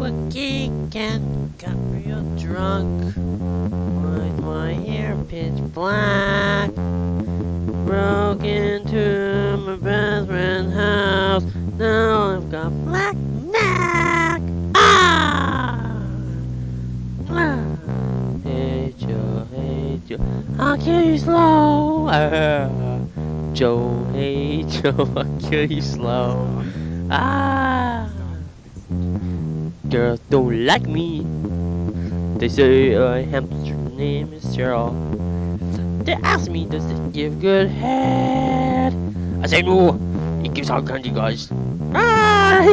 a geek and got real drunk. With my hair pitch black. Broke into my best friend's house. Now I've got black neck. Ah! Ah! Hey Joe, I'll kill you slow. Joe, hey Joe, I'll kill you slow. Ah! Girls don't like me. They say my hamster name is Cheryl. They ask me, does it give good head? I say no. It gives out candy, guys. Ah!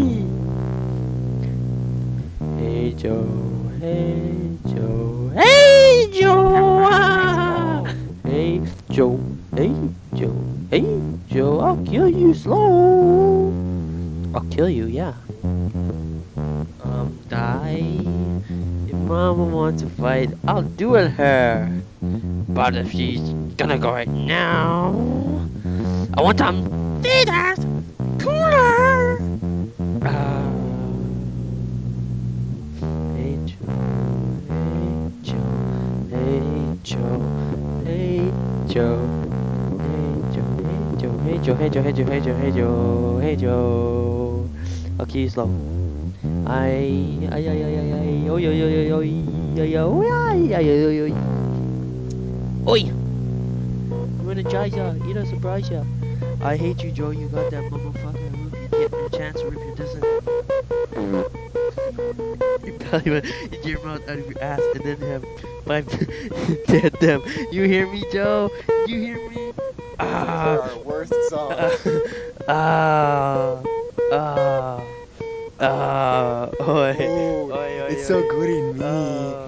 Hey Joe, hey Joe, hey Joe. Ah! Hey Joe, hey Joe, hey Joe. I'll kill you slow. I'll kill you, yeah. Die. If Mama wants to fight, I'll do it her. But if she's gonna go right now, I want some theaters cooler. Uh, hey Joe, hey Joe, hey Joe, hey Joe, hey Joe, hey Joe, hey Joe, hey Joe, hey Joe, hey Joe, hey Joe. I'll keep you slow. Ay, oi, oi, oi, oi, oi, oi, oi, ay, oi, oi. Oi! I'm gonna jizz ya, you know, surprise ya. I hate you, Joe, you goddamn motherfucker. I hope you get a chance to rip your dissing. You probably went in your mouth out of your ass and then have five dead them. You hear me, Joe? You hear me? For Ah! our worst song. Ah! Ah! Ah! Oi! Oh, Oi, oi, it's so oi! good in me. Ah!